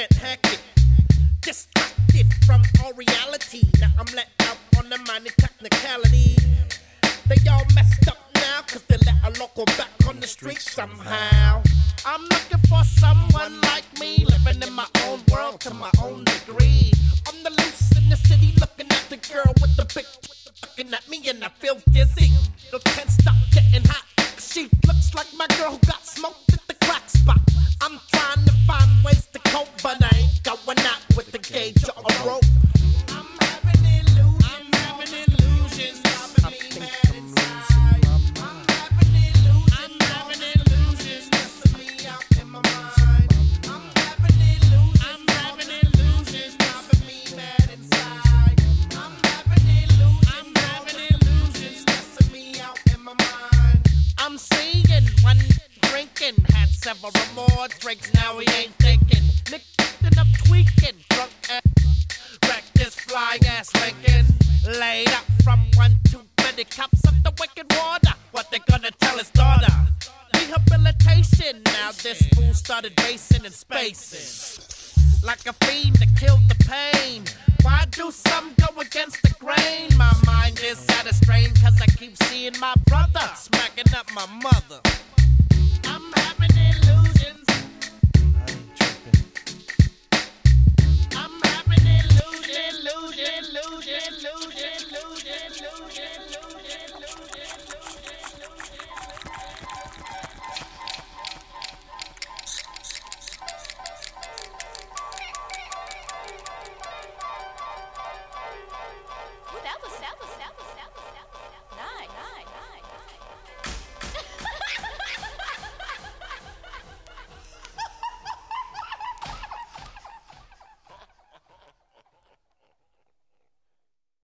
get hectic, distracted from all reality. Now I'm let out on the minor technicality. They all messed up now, cause they let a local back on the street somehow. I'm looking for someone like me, living in my own world to my own degree. On the loose in the city, looking at the girl with the big looking at me and I feel dizzy. No, can't stop getting hot. She looks like my girl who got smoked at the crack spot. I'm trying to find ways to cope, but I ain't going out with the gauge or a rope. I'm having illusions. I think I'm losing my mind. I'm having illusions. Stressing me out in my mind. I'm having illusions. Driving me mad inside. I'm having illusions. Stressing me out in my mind. I'm seeing one drinking, had several more drinks, now he ain't thinking. Nicked up tweaking, drunk and wrecked this fly ass Lincoln. Laid up from one too many cups of the wicked water. What they gonna tell his daughter? Rehabilitation, now this fool started racing in spaces. Like a fiend to kill the pain. Why do some go against the grain? My mind is at a strain, cause I keep seeing my brother smacking up my mother. I'm having it.